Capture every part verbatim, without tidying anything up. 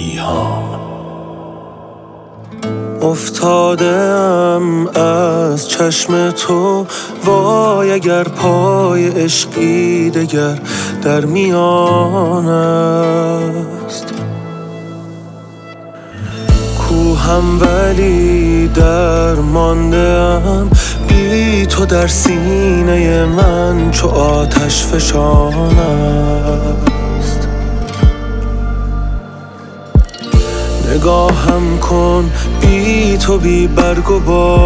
ایهام. افتادم از چشم تو، وای اگر پای عشقی دگر در میان است. کوهم ولی در ماندم، بی تو در سینه من چو آتش فشان است. نگاهم کن بی تو بی برگ و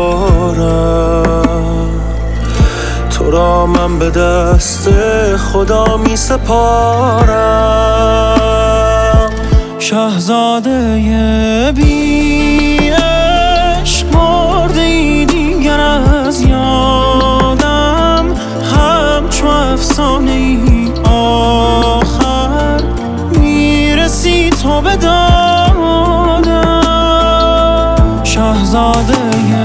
بارم، تو را من به دست خدا می سپارم. شاهزاده بی عشق مرده ای دیگر از یادم، همچو افسانه ای آخر میرسی تو به دادم. شاهزاده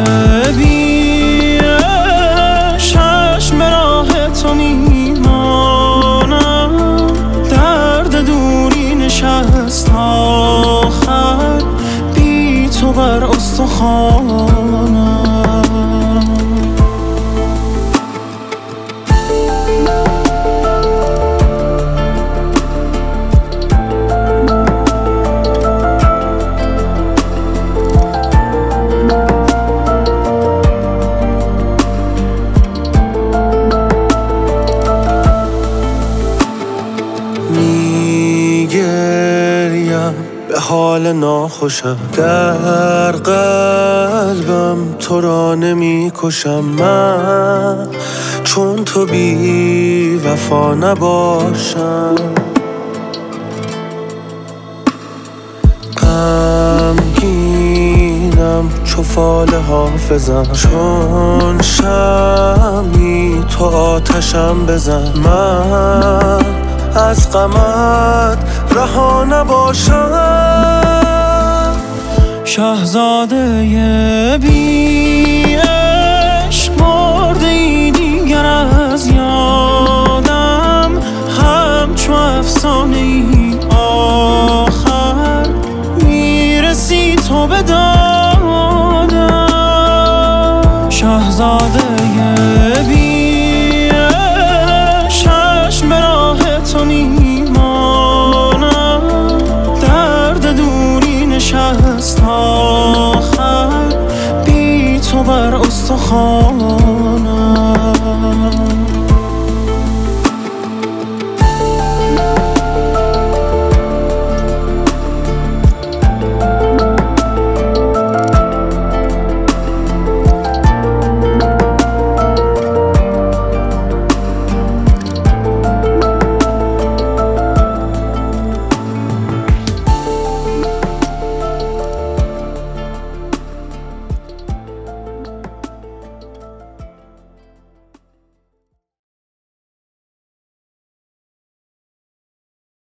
بی عشق چشم به راه تو میمانم، درد دوری نشست آخر بی تو بر استخوانم. میگریم به حال ناخوشم، در قلبم تو را نمی کشم. من چون تو بی وفا نباشم، غمگینم چو فال حافظم، چون شمعی تو آتشم بزن. من از غمت رها نباشم. شاهزاده بی عشق مرده ای دیگر از یادم، همچو افسانه ای آخر میرسی تو به دادم. شاهزاده بی عشق چشم به راه تو میمانم، درد دوری نشست آخر بی تو بر استخوان.